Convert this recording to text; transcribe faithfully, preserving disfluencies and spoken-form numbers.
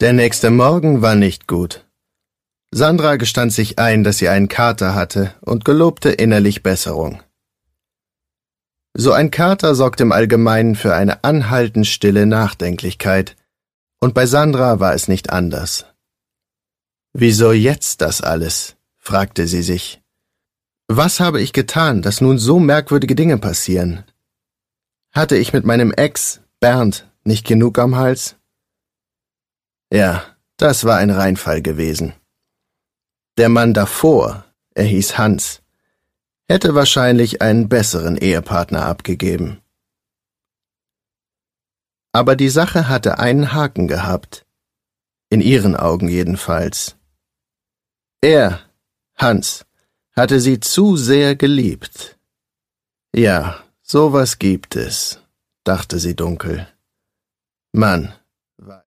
Der nächste Morgen war nicht gut. Sandra gestand sich ein, dass sie einen Kater hatte und gelobte innerlich Besserung. So ein Kater sorgt im Allgemeinen für eine anhaltend stille Nachdenklichkeit, und bei Sandra war es nicht anders. »Wieso jetzt das alles?« fragte sie sich. »Was habe ich getan, dass nun so merkwürdige Dinge passieren? Hatte ich mit meinem Ex, Bernd, nicht genug am Hals?« Ja, das war ein Reinfall gewesen. Der Mann davor, er hieß Hans, hätte wahrscheinlich einen besseren Ehepartner abgegeben. Aber die Sache hatte einen Haken gehabt, in ihren Augen jedenfalls. Er, Hans, hatte sie zu sehr geliebt. Ja, sowas gibt es, dachte sie dunkel. Mann,